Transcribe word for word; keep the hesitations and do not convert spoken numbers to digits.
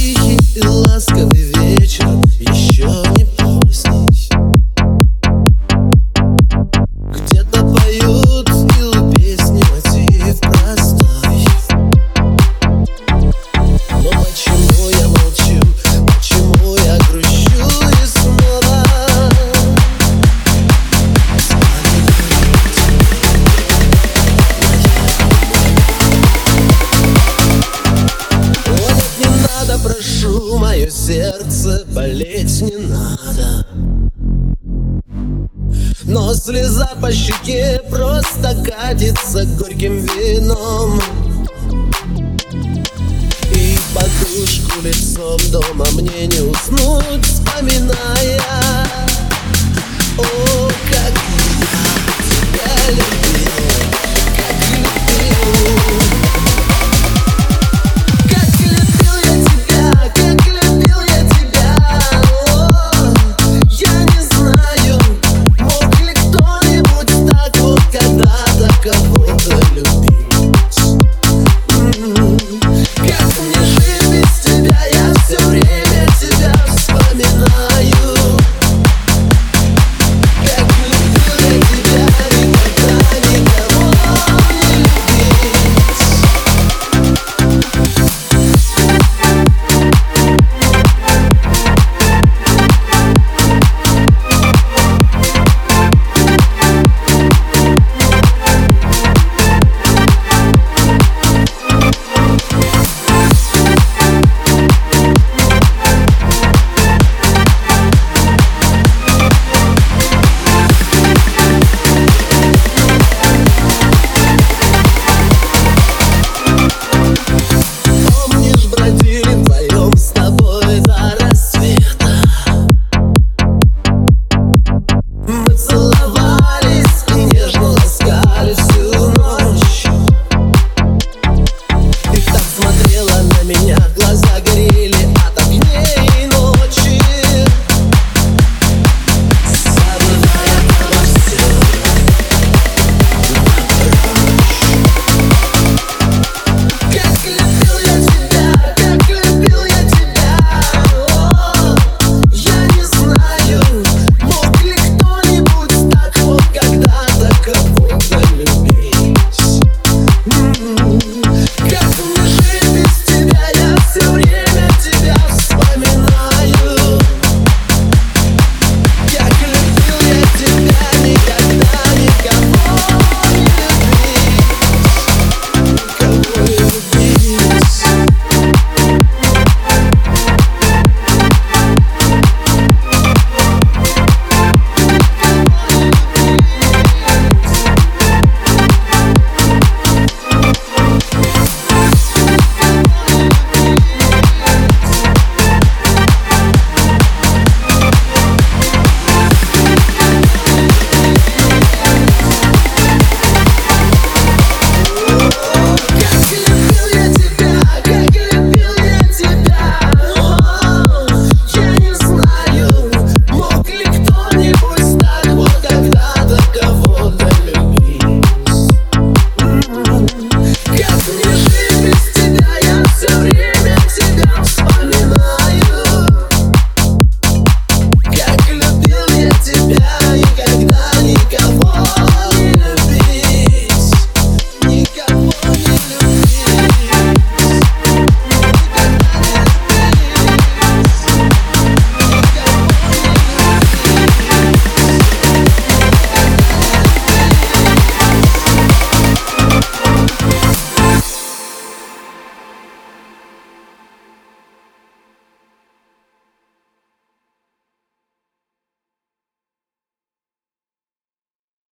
Тихий и ласковый вечер, еще не поздний. Где-то поют стилы песни, мотив простой. Но почему я молчу, почему я грущу и снова Ой, не надо, прошу, мое сердце болеть не надо. Но слеза по щеке просто катится горьким вином. И подушку лицом дома мне не уснуть, вспоминая: о, как я тебя люблю.